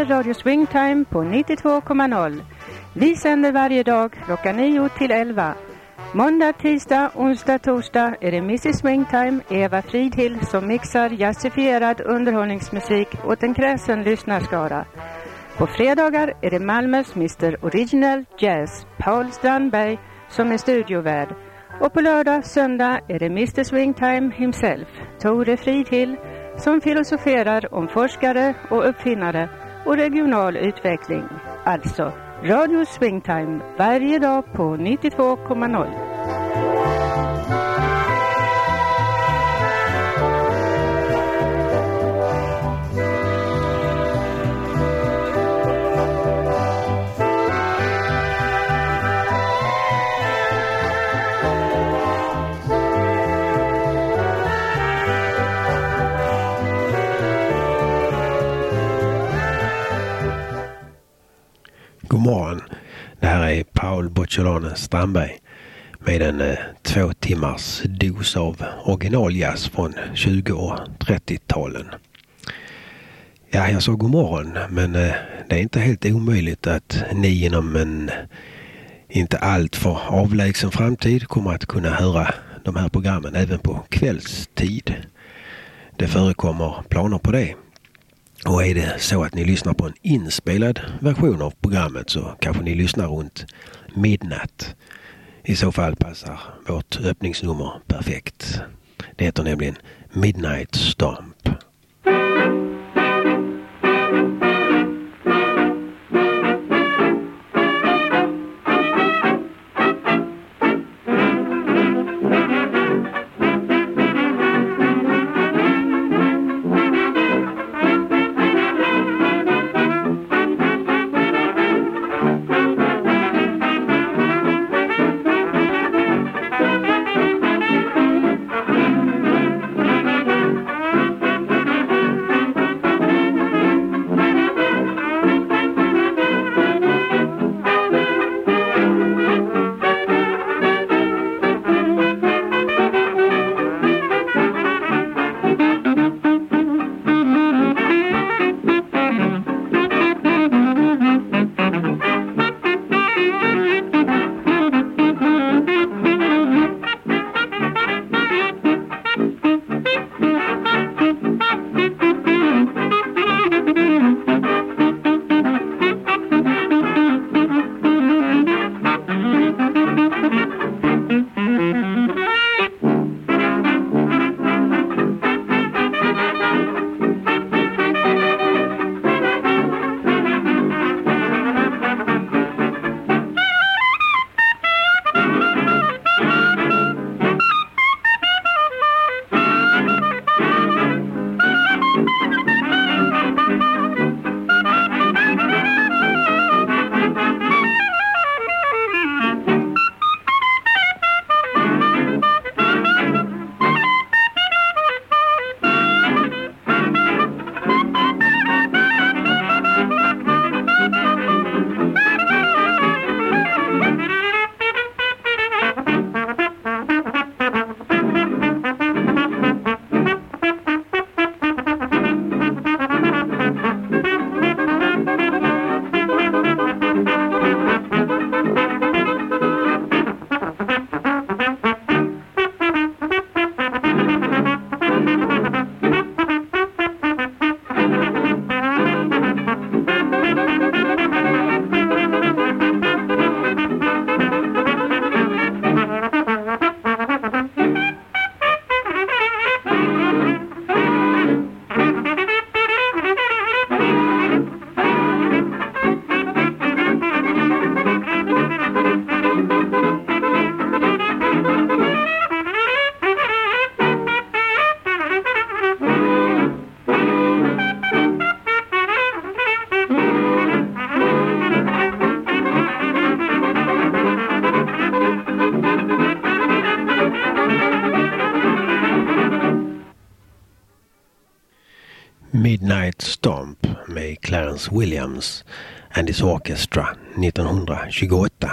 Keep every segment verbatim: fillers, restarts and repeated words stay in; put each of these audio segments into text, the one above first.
är Radio Swingtime på nittiotvå komma noll. Vi sänder varje dag klockan nio till elva. Måndag, tisdag, onsdag, torsdag är det missus Swingtime, Eva Fridhill, som mixar jazzifierad underhållningsmusik åt en kräsen lyssnarskara. På fredagar är det Malmös mister Original Jazz, Paul Strandberg, som är studiovärd. Och på lördag, söndag är det mister Swingtime himself, Tore Fridhill, som filosoferar om forskare och uppfinnare och regional utveckling. Alltså Radio Swingtime varje dag på nittiotvå komma noll. God morgon, det här är Paul Bocciolone Strandberg med en eh, två timmars dos av originaljazz från tjugo- och trettio-talen. Ja, jag sa god morgon, men eh, det är inte helt omöjligt att ni inom en inte allt för avlägsen framtid kommer att kunna höra de här programmen även på kvällstid. Det förekommer planer på det. Och är det så att ni lyssnar på en inspelad version av programmet så kanske ni lyssnar runt midnatt. I så fall passar vårt öppningsnummer perfekt. Det heter nämligen Midnight Stomp. Midnight Stomp med Clarence Williams and his Orchestra nittonhundratjugoåtta.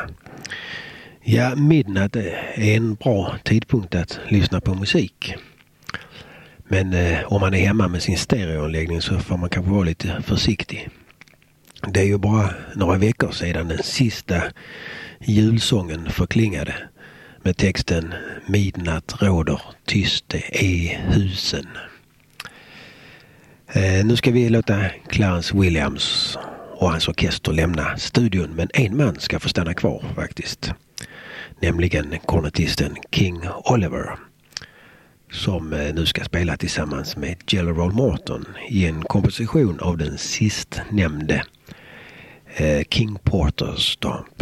Ja, midnatt är en bra tidpunkt att lyssna på musik. Men eh, om man är hemma med sin stereoanläggning så får man kanske vara lite försiktig. Det är ju bara några veckor sedan den sista julsången förklingade med texten Midnatt råder tyst i husen. Eh, nu ska vi låta Clarence Williams och hans orkester lämna studion, men en man ska få stanna kvar faktiskt. Nämligen kornetisten King Oliver, som nu ska spela tillsammans med Jelly Roll Morton i en komposition av den sistnämnde eh, King Porter's Stomp.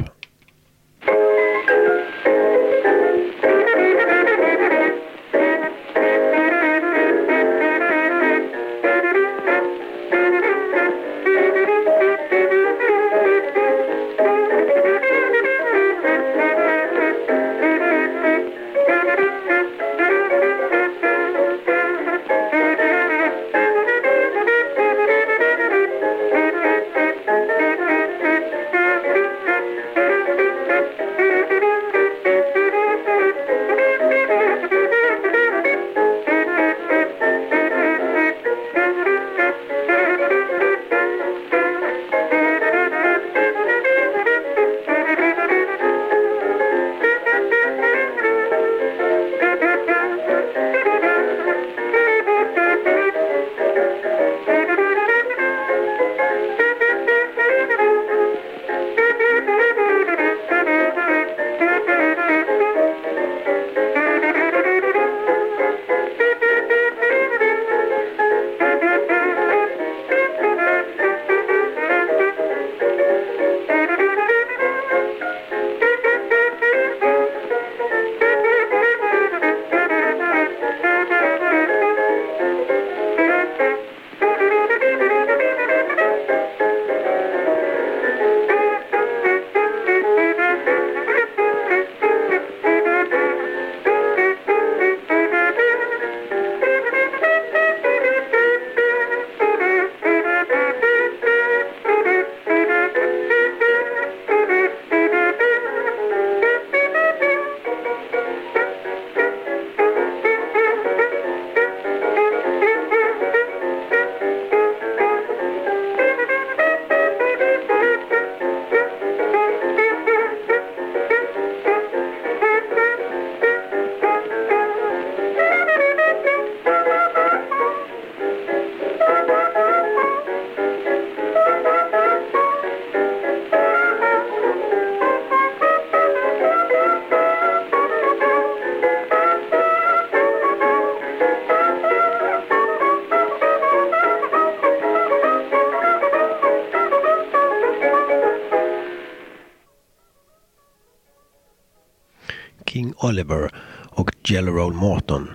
King Oliver och Jelly Roll Morton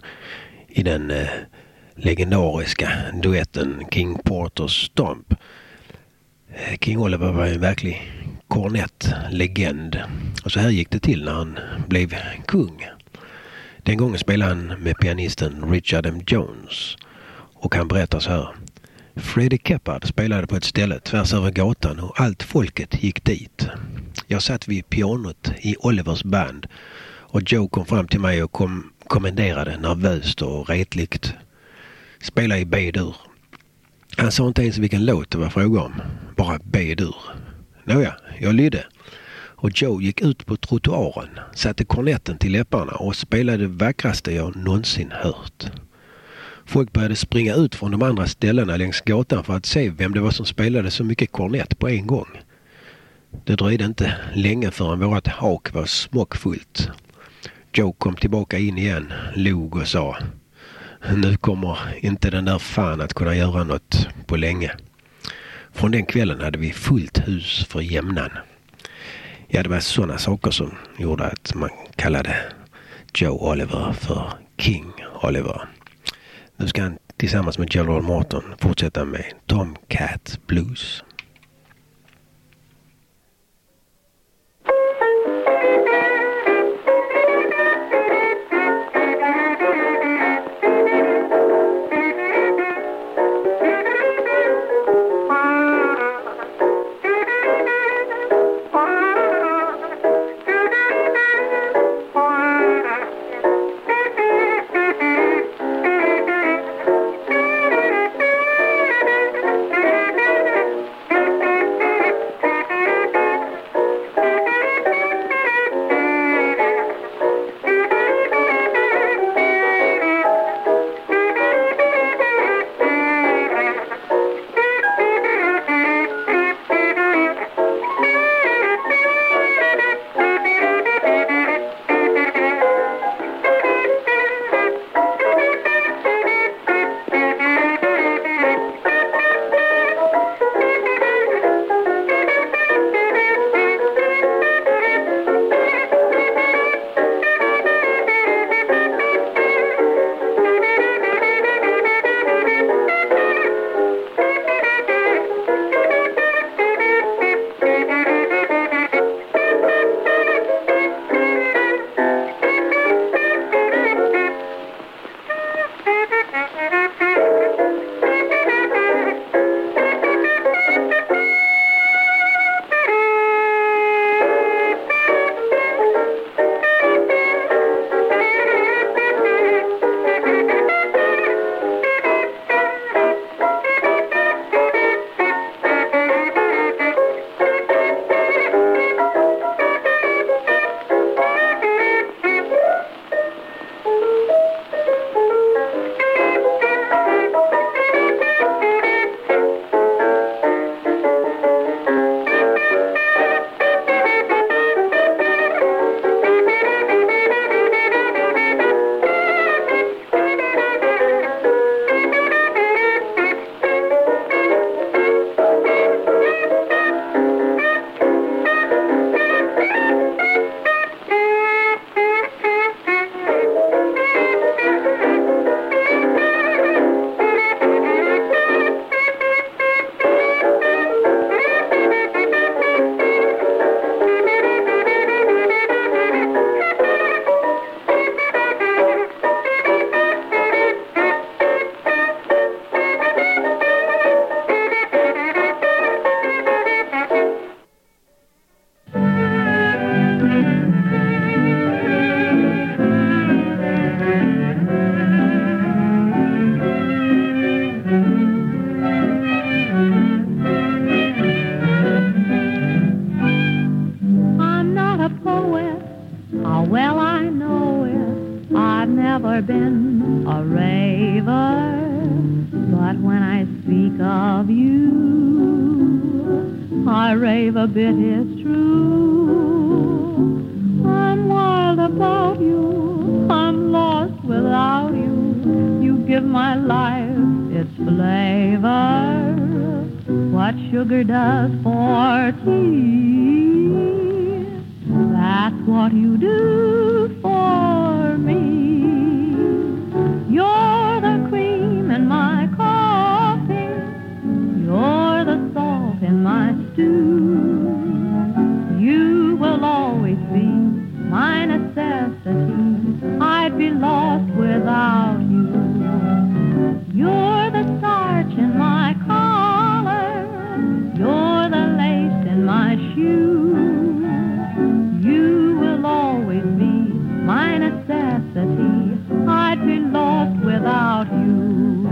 i den eh, legendariska duetten King Porter's Stomp. Eh, King Oliver var en verklig kornettlegend. Och så här gick det till när han blev kung. Den gången spelade han med pianisten Richard M. Jones. Och han berättar så här: Freddie Keppard spelade på ett ställe tvärs över gatan och allt folket gick dit. Jag satt vid pianot i Olivers band och Joe kom fram till mig och kom, kommenderade nervöst och retligt: spela i B-dur. Han sa inte ens vilken låt det var fråga om, bara B-dur. Nåja, jag lydde. Och Joe gick ut på trottoaren, satte kornetten till läpparna och spelade det vackraste jag någonsin hört. Folk började springa ut från de andra ställena längs gatan för att se vem det var som spelade så mycket kornett på en gång. Det dröjde inte länge förrän vårat hak var smockfullt. Joe kom tillbaka in igen, log och sa: nu kommer inte den där fan att kunna göra något på länge. Från den kvällen hade vi fullt hus för jämnan. Ja, det var sådana saker som gjorde att man kallade Joe Oliver för King Oliver. Nu ska han tillsammans med Jelly Roll Morton fortsätta med Tomcat Blues. how well I know it. I've never been a raver, but when I speak of you, I rave a bit, it's true. I'm wild about you, I'm lost without you. You give my life its flavor, what sugar does for tea. That's what you do for me. You're the cream in my coffee, you're the salt in my stew. You will always be my necessity, I'd be lost without you. You're the starch in my collar, you're the lace in my shoe. You will always be my necessity, I'd be lost without you.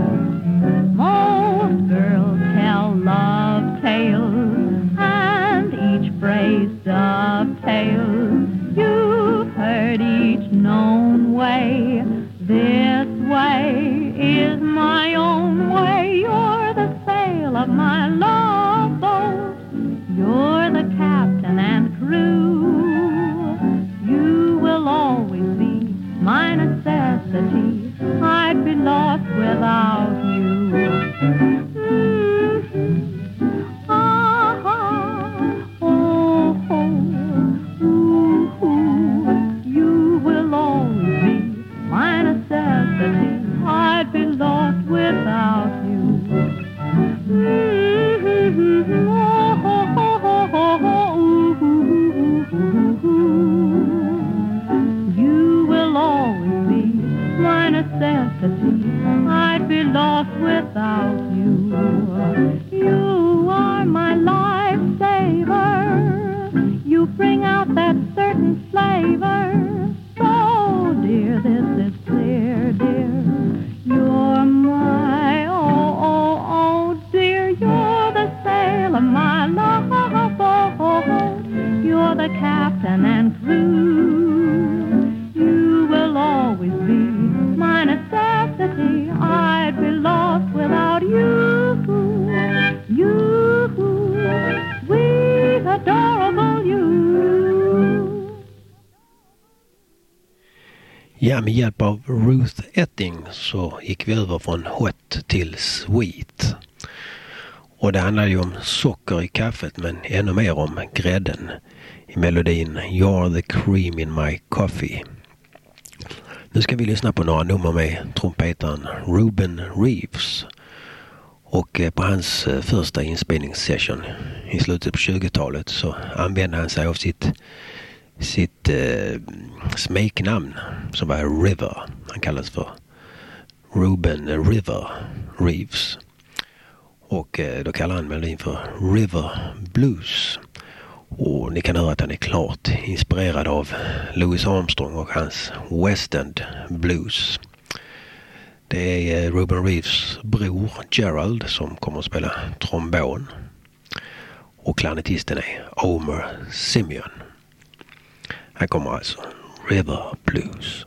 Most girls tell love tales, and each phrase dovetails. You've heard each known way, this way is my own way. You're the sail of my love boat, you're the captain and crew. You will always be my necessity, I'd be lost without you. Mm-hmm. Ah, oh, oh, ooh, ooh. You will always be my necessity, I'd be lost without you. Mm-hmm. Oh, oh, oh, oh, oh, ooh, ooh, ooh. You will always be my necessity, I'd be lost without you. You are my lifesaver, you bring out that certain flavor. So dear, this is clear, dear, you're my, oh, oh, oh, dear, you're the sail of my love boat, you're the captain and crew. You will always be my necessity, I'd be lost without you. You, sweet, adorable you. Ja, med hjälp av Ruth Etting så gick vi över från hot till sweet. Och det handlar ju om socker i kaffet, men ännu mer om grädden i melodin You're the cream in my coffee. Nu ska vi lyssna på några nummer med trumpetaren Ruben Reeves. Och på hans första inspelningssession i slutet på tjugotalet så använde han sig av sitt, sitt eh, smeknamn som var River. Han kallas för Ruben River Reeves. Och eh, då kallar han melodin för River Blues. Och ni kan höra att han är klart inspirerad av Louis Armstrong och hans West End Blues. Det är Ruben Reeves bror Gerald som kommer att spela trombon. Och klarnettisten är Omer Simeon. Här kommer alltså River Blues.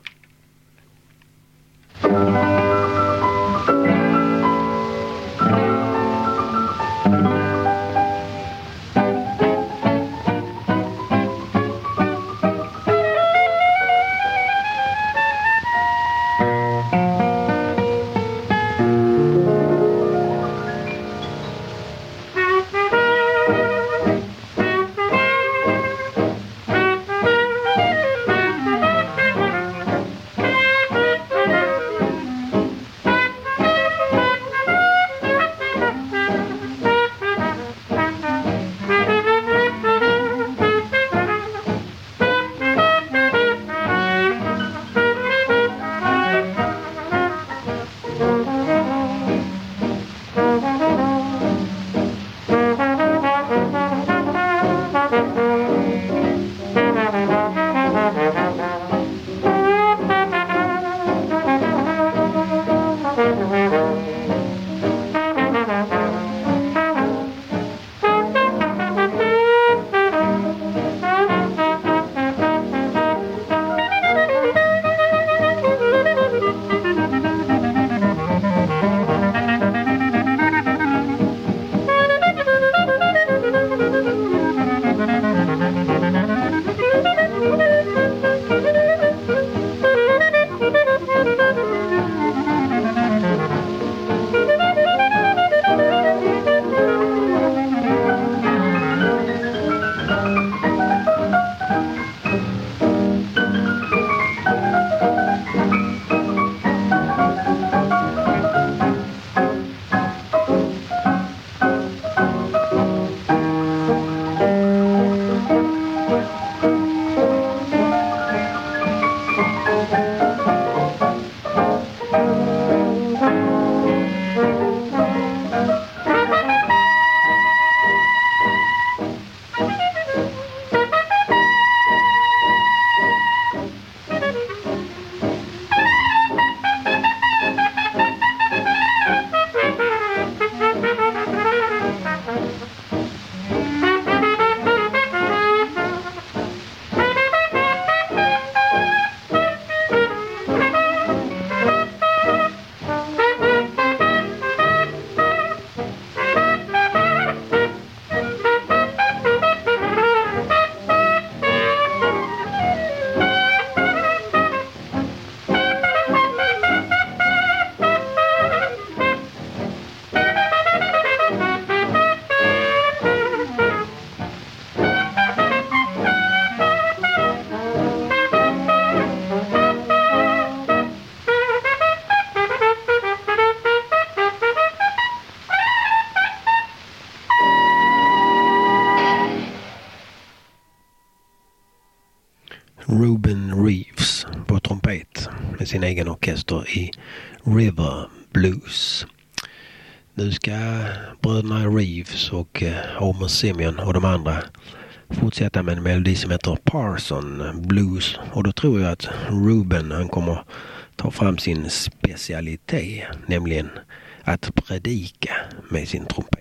Reeves på trumpet med sin egen orkester i River Blues. Nu ska bröderna Reeves och Homer Simeon och de andra fortsätta med en melodi som heter Parson Blues, och då tror jag att Ruben han kommer ta fram sin specialitet, nämligen att predika med sin trumpet.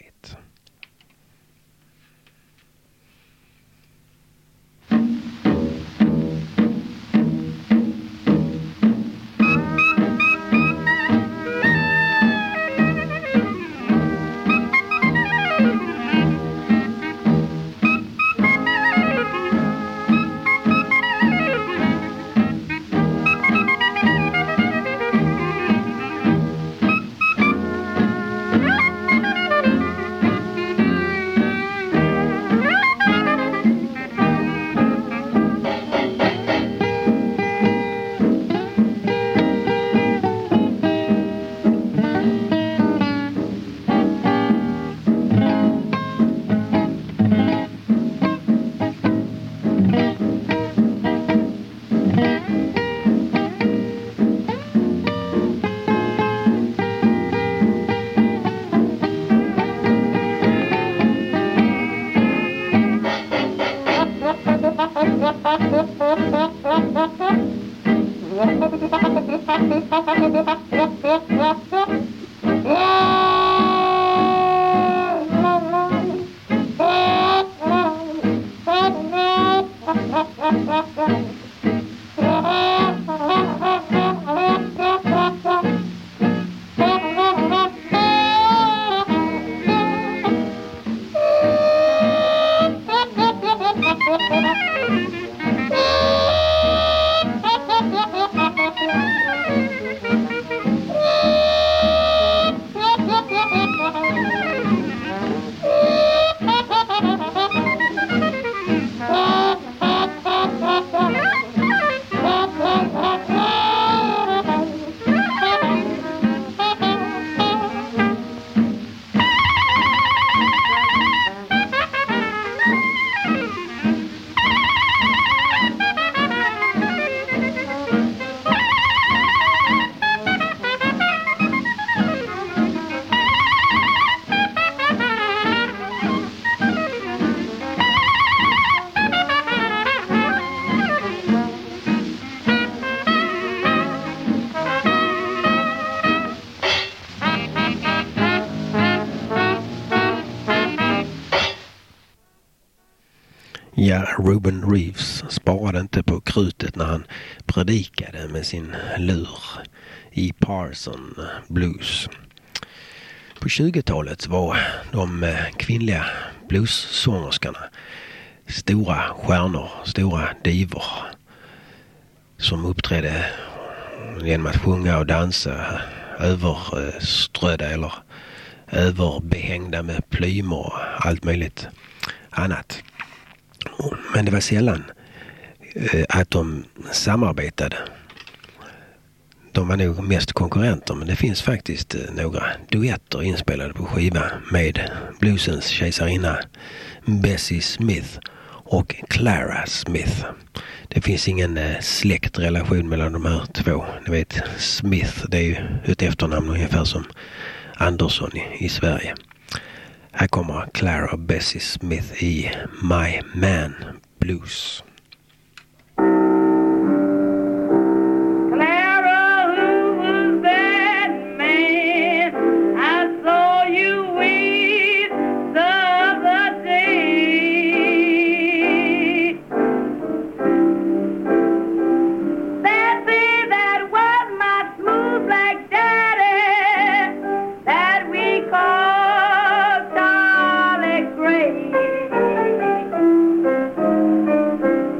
Ja, Ruben Reeves sparade inte på krutet när han predikade med sin lur i Parson Blues. På tjugotalet var de kvinnliga bluessångerskorna stora stjärnor, stora divor som uppträdde genom att sjunga och dansa överströdda eller överbehängda med plymer och allt möjligt annat. Men det var sällan eh, att de samarbetade. De var nog mest konkurrenter, men det finns faktiskt eh, några duetter inspelade på skiva med bluesens kejsarinna Bessie Smith och Clara Smith. Det finns ingen eh, släktrelation mellan de här två. Ni vet, Smith, det är ju ett efternamn ungefär som Andersson i, i Sverige. Här kommer Clara Bessie Smith i My Man Blues. Thank you.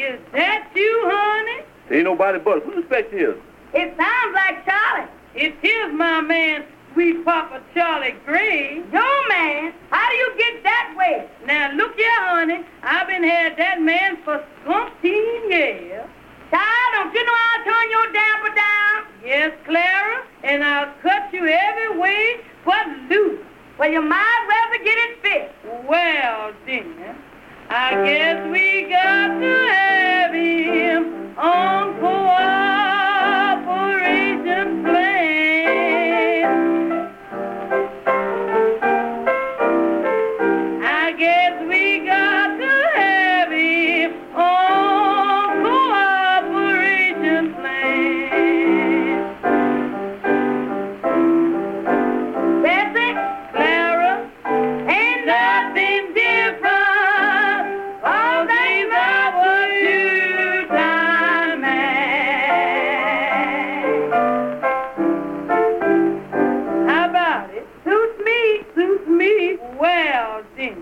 Is that you, honey? Ain't nobody but us. Who the spec is? It sounds like Charlie. It is my man, sweet Papa Charlie Gray. Your man? How do you get that way? Now, look here, honey. I've been had that man for umpteen years. Child, don't you know I'll turn your damper down? Yes, Clara, and I'll cut you every way but loose. Well, you might rather get it fixed. Well, then, I guess we got to have him on cooperation plan. I guess we got to have him on cooperation plan. That's it, Clara. Ain't nothing different. All things I was two-time man. How about it? Suits me, suits me. Well, then.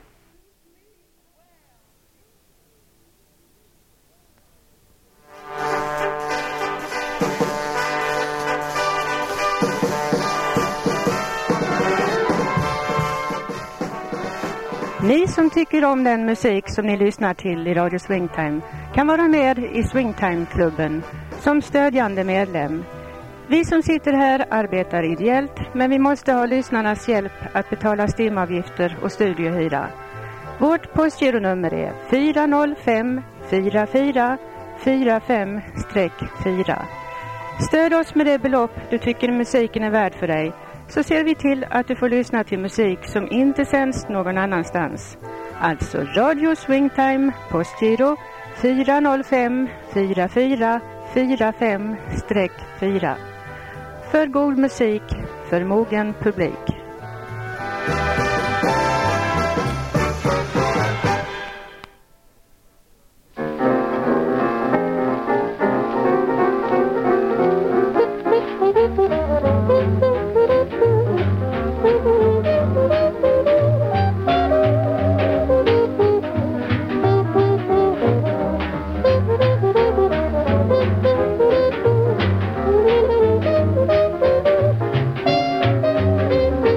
Ni som tycker om den musik som ni lyssnar till i Radio Swingtime kan vara med i Swingtime-klubben som stödjande medlem. Vi som sitter här arbetar ideellt, men vi måste ha lyssnarnas hjälp att betala stimavgifter och studiohyra. Vårt postgironummer är fyra noll fem fyra fyra fyra fem fyra. Stöd oss med det belopp du tycker musiken är värd för dig, så ser vi till att du får lyssna till musik som inte sänds någon annanstans. Alltså Radio Swingtime, postgiro fyra noll fem fyra fyra fyra fem fyra. För god musik, för mogen publik. Thank you.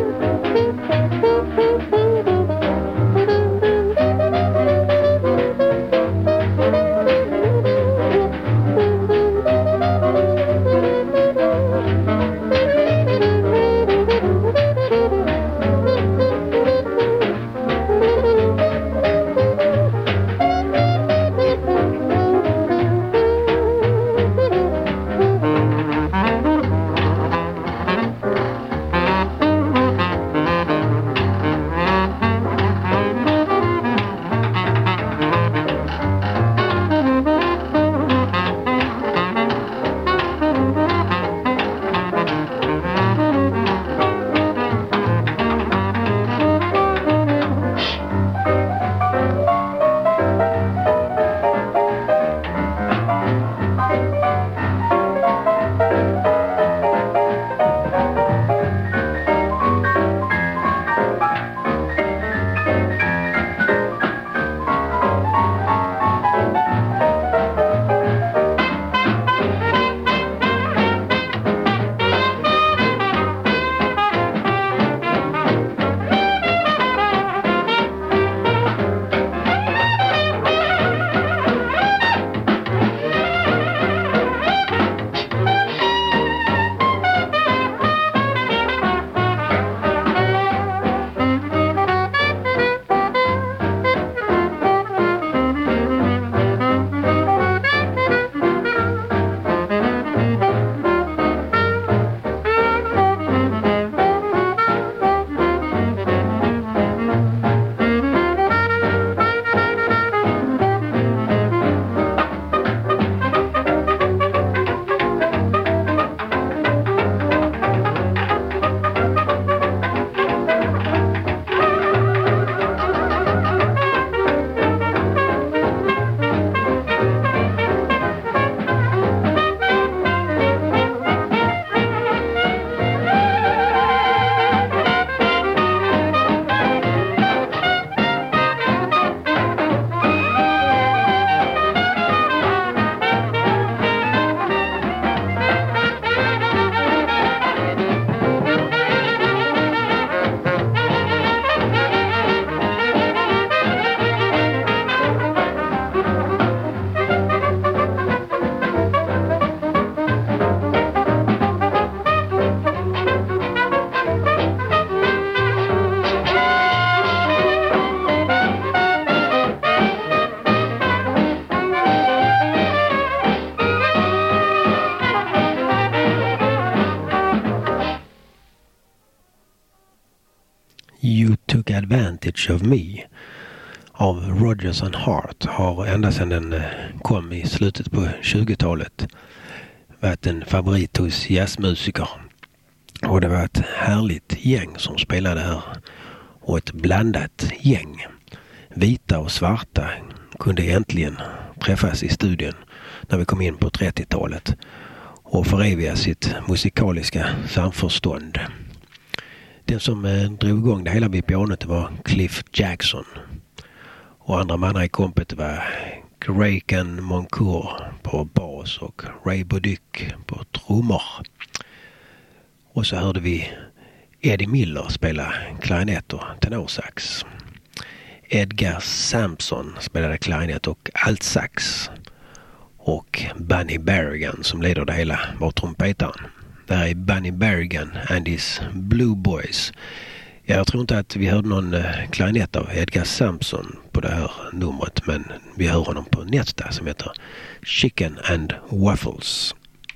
Advantage of Me av Rodgers and Hart har ända sedan den kom i slutet på tjugotalet varit en favorit hos jazzmusiker. Och det var ett härligt gäng som spelade här. Och ett blandat gäng. Vita och svarta kunde äntligen träffas i studion när vi kom in på trettiotalet och föreviga sitt musikaliska samförstånd. Den som eh, drog igång det hela vid pianot var Cliff Jackson. Och andra mannar i kompet var Grayken Moncourt på bas och Ray Boduc på trummor. Och så hörde vi Eddie Miller spela klarinett och tenorsax. Edgar Sampson spelade klarinett och altsax. Och Bunny Berrigan som leder det hela var trumpetaren. Där är Bunny Berrigan and his Blue Boys. Jag tror inte att vi hörde någon klarinett av Edgar Sampson på det här numret, men vi hör honom på nästa som heter Chicken and Waffles.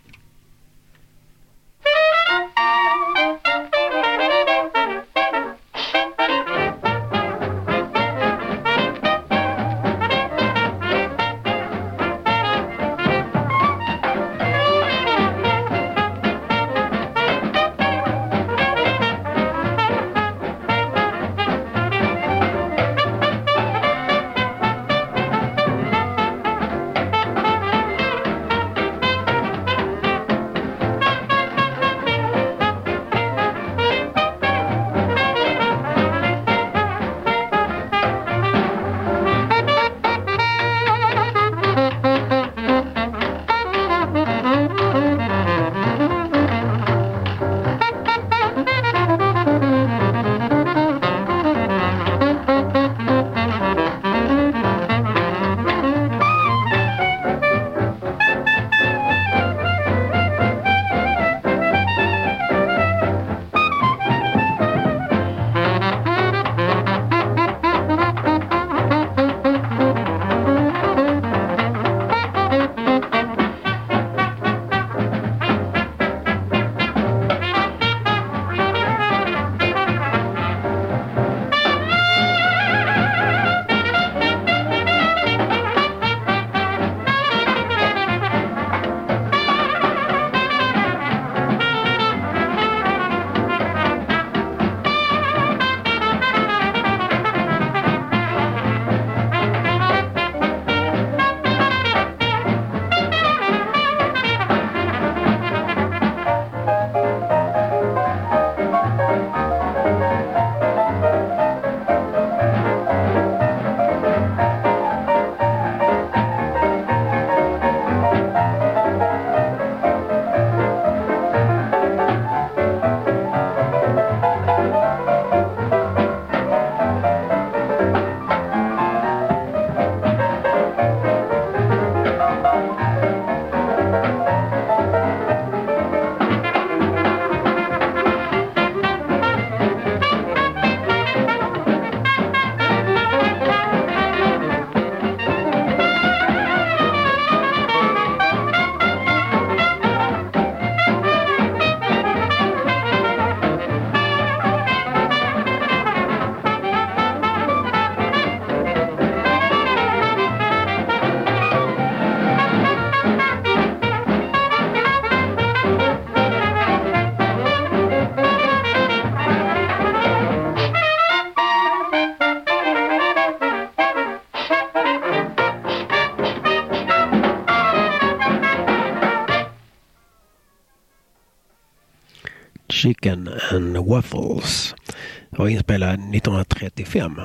Chicken and Waffles var inspelad nittonhundratrettiofem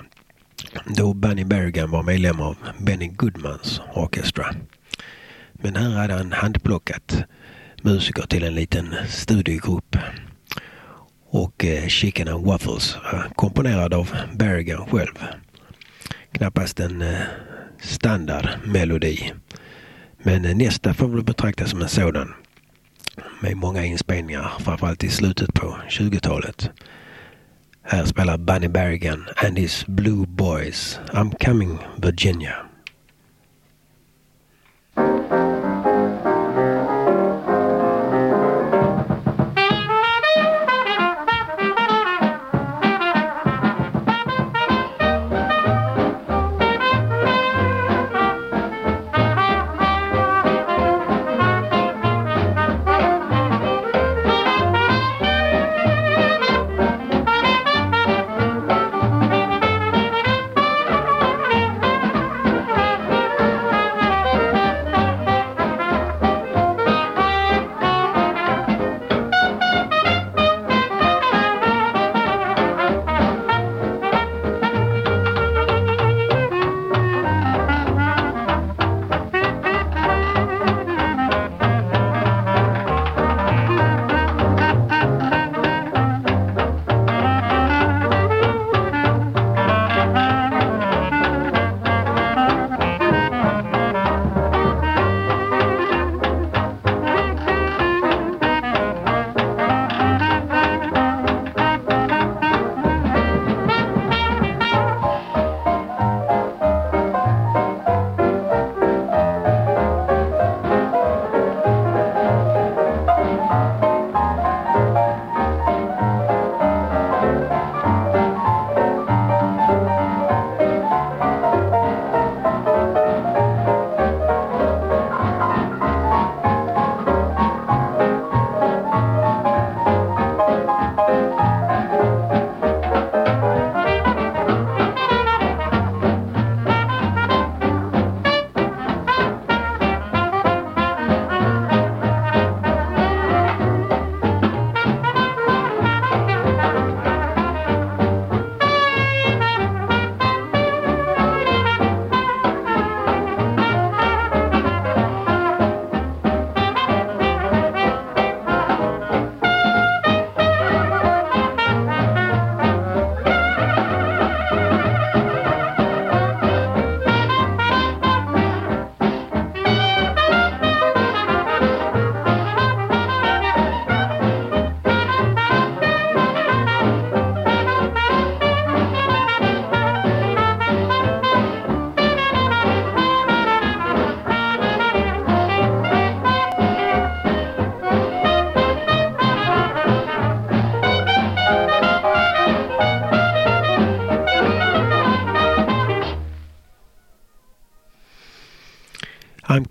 då Bunny Berrigan var medlem av Benny Goodmans orkestra. Men här hade han handplockat musiker till en liten studiegrupp. Och eh, Chicken and Waffles var komponerad av Berrigan själv. Knappast en eh, standardmelodi. Men eh, nästa får väl betraktas som en sådan. Med många inspelningar, framförallt i slutet på tjugotalet. Här spelar Bunny Berrigan and his Blue Boys, I'm Coming Virginia.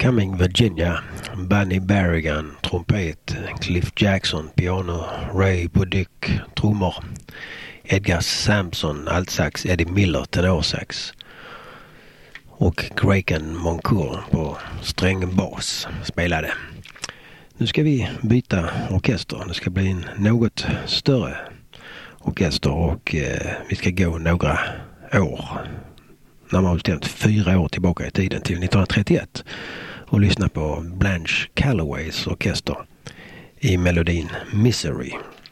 Coming Virginia, Bunny Berrigan, trumpet, Cliff Jackson, piano, Ray Burdick, trummor, Edgar Sampson, altsax, Eddie Miller, tenorsax och Grayken Moncourt på sträng bas spelade. Nu ska vi byta orkester. Det ska bli en något större orkester och eh, vi ska gå några år, närmare bestämt fyra år tillbaka i tiden till nittonhundratrettioett och lyssna på Blanche Calloways orkester i melodin Misery.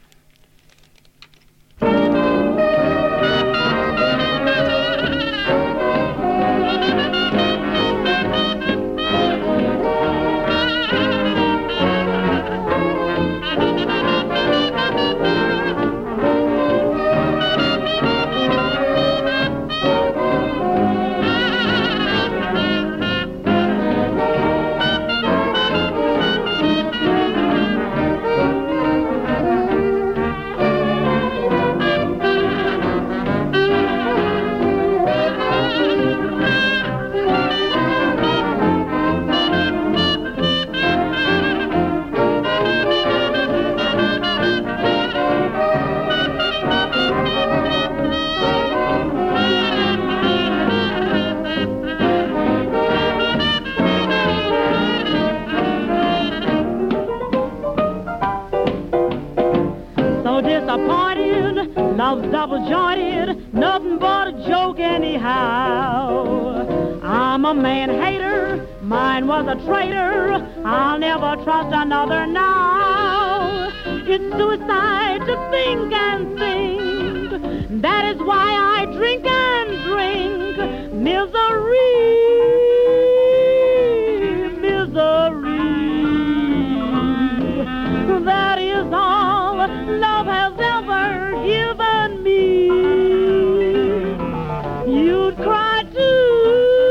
Love's double jointed, nothing but a joke anyhow. I'm a man hater, mine was a traitor, I'll never trust another now. It's suicide to think and think, that is why I drink and drink. Misery, misery, that is all love has ever given me. You'd cry too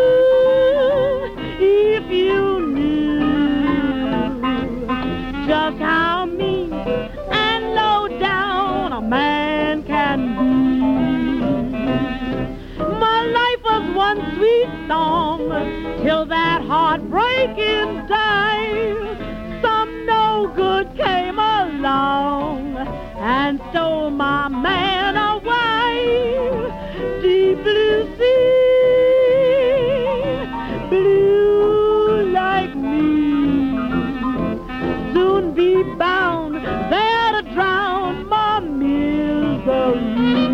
if you knew just how mean and low down a man can be. My life was one sweet song till that heartbreaking time. Some no good came along and stole my man away. Deep blue sea, blue like me, soon be bound there to drown my misery.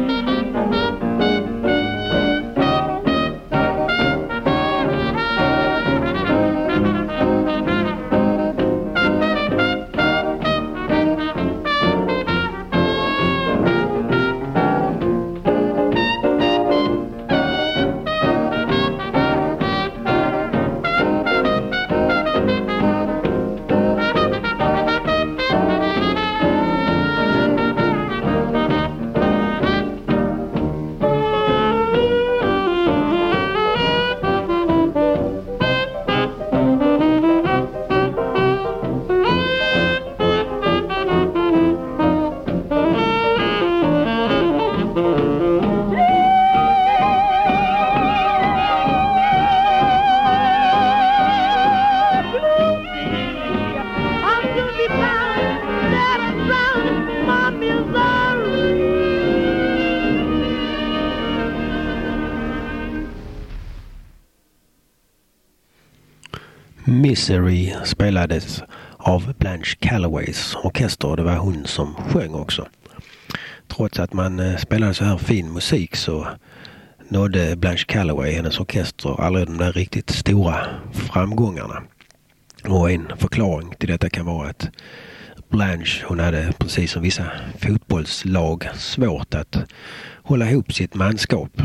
Misery spelades av Blanche Calloways orkester. Det var hon som sjöng också. Trots att man spelade så här fin musik så nådde Blanche Calloway, hennes orkester, aldrig de där riktigt stora framgångarna. Och en förklaring till detta kan vara att Blanche, hon hade precis som vissa fotbollslag svårt att hålla ihop sitt manskap.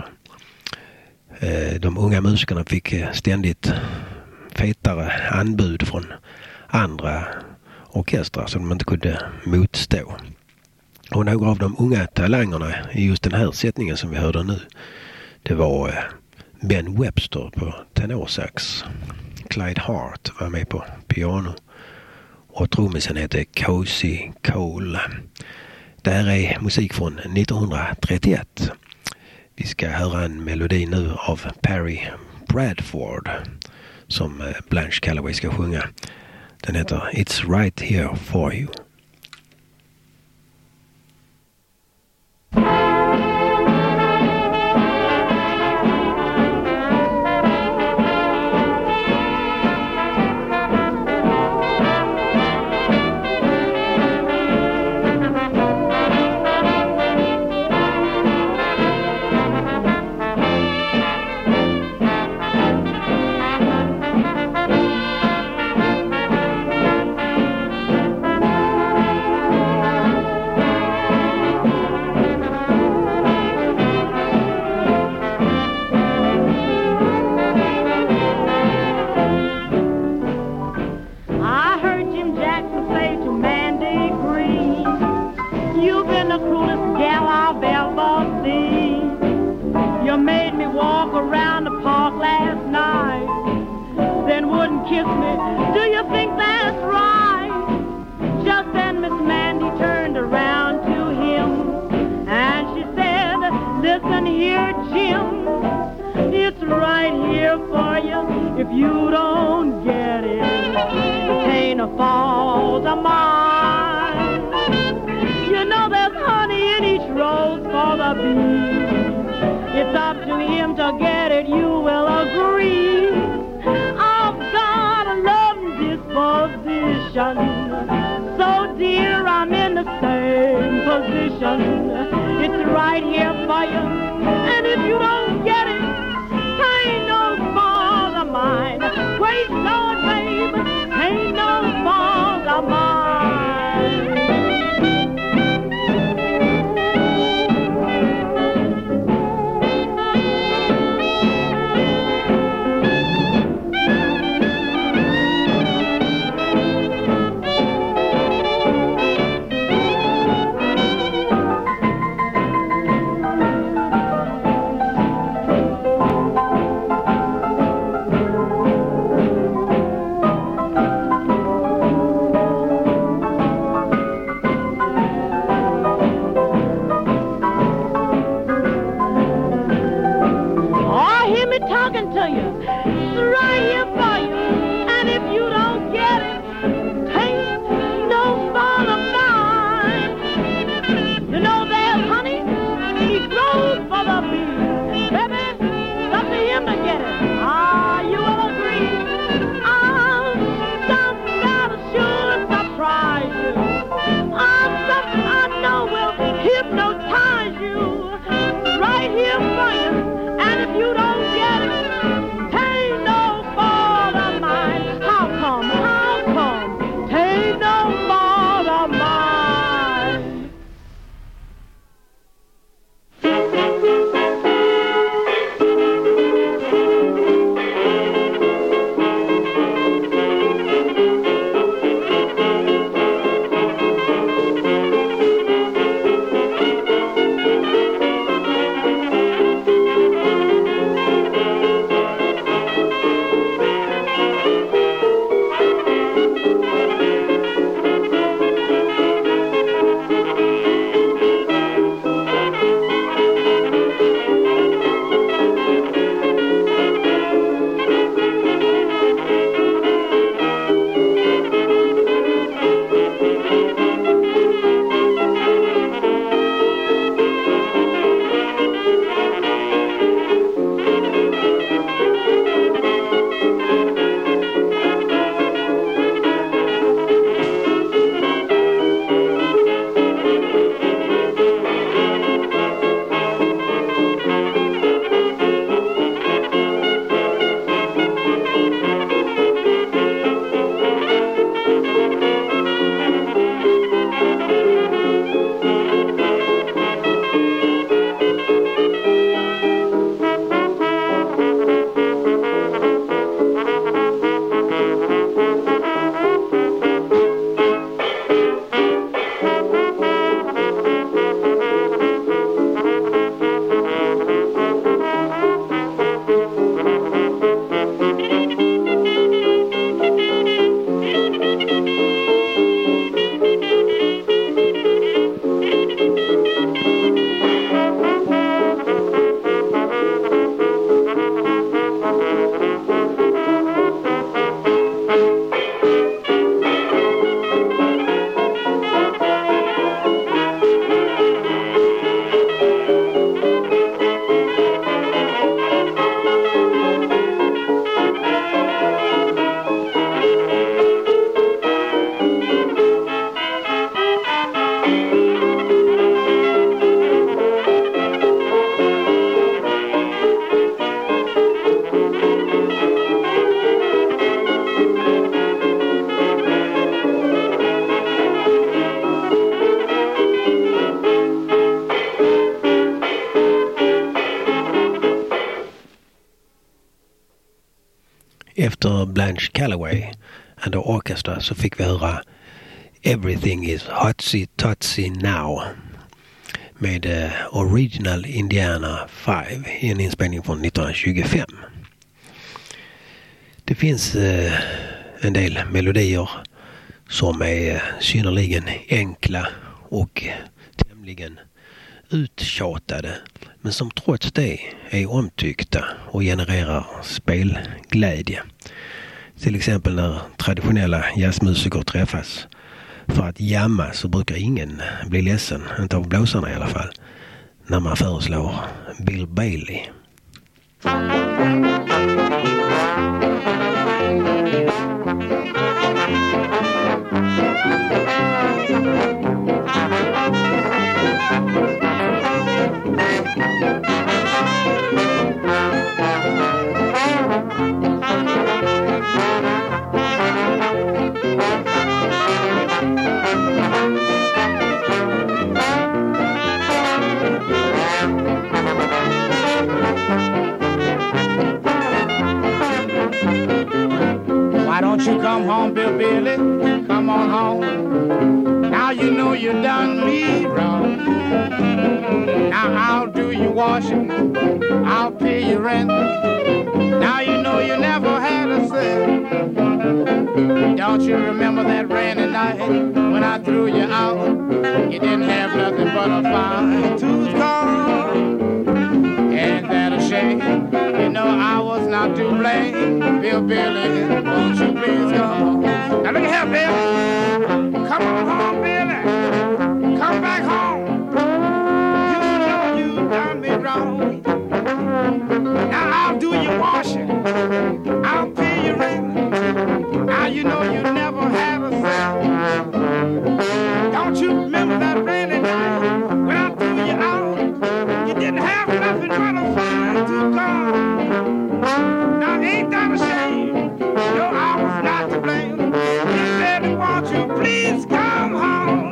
De unga musikerna fick ständigt fetare anbud från andra orkestrar som de inte kunde motstå. Och några av de unga talangerna i just den här sättningen som vi hörde nu, det var Ben Webster på tenorsax, Clyde Hart var med på piano och trummisen hette Cozy Cole. Det här är musik från nittonhundratrettioett. Vi ska höra en melodi nu av Perry Bradford som eh, Blanche Calloway ska sjunga. Den heter It's Right Here For You. efter Blanche Calloway and the Orchestra så fick vi höra Everything is Hotsy Totsy Now med uh, Original Indiana fem i en inspelning från nittonhundratjugofem. Det finns uh, en del melodier som är uh, synnerligen enkla och tämligen uttjatade, men som trots det är omtyckta och genererar spelglädje. Till exempel när traditionella jazzmusiker träffas för att jamma så brukar ingen bli ledsen, inte av blåsarna i alla fall, när man föreslår Bill Bailey. Why don't you come home, Bill Billy? Come on home. Now you know you done me wrong. Now I'll do your washing, I'll pay your rent. Now you know you never had a cent. Don't you remember that rainy night when I threw you out? You didn't have nothing but a fine tooth comb. Ain't that a shame? You know I was not to blame. Bill Billy, won't you please come? Now look here, Bill. Come on home, Billy. Come back home. You know you done me wrong. Now I'll do your washing, I'll pay your rent. Now you know you never had a cent. Don't you remember that rainy night when I threw you out? You didn't have nothing but a fine tooth comb. Now ain't that a shame? No, I was not to blame. You said, won't you please come home?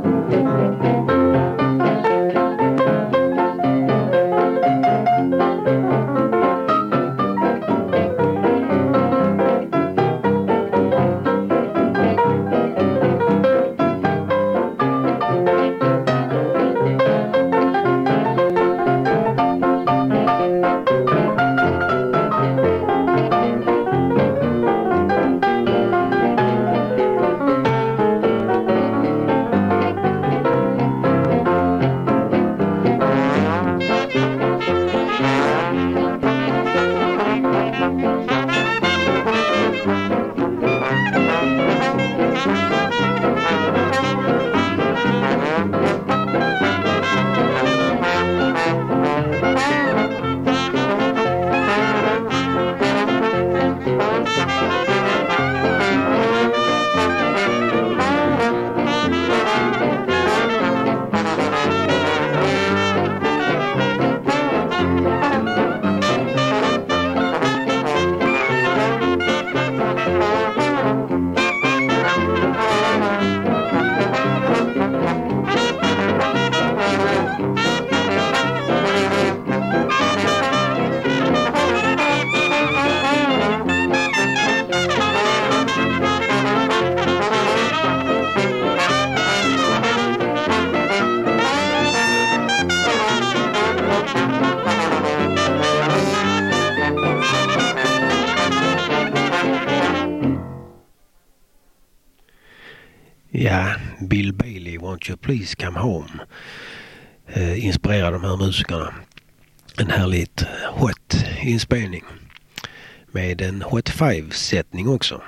Ja, Bill Bailey, Won't You Please Come Home eh, inspirerar de här musikerna. En härligt hot inspelning med en hot five-sättning också.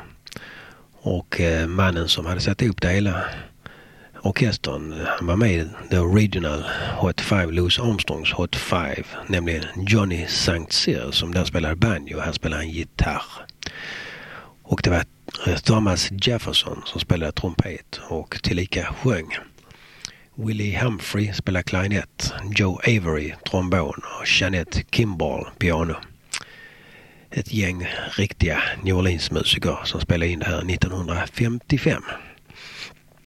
Och eh, mannen som hade satt ihop det hela, orkestern, han var med i the original Hot Five, Louis Armstrongs Hot Five, nämligen Johnny Saint Cyr, som där spelade banjo och här spelade han gitarr. Och det var Thomas Jefferson som spelade trumpet och tillika sjöng. Willie Humphrey spelade klarinett, Joe Avery trombon och Jeanette Kimball piano. Ett gäng riktiga New Orleans musiker som spelade in det här nittonhundrafemtiofem.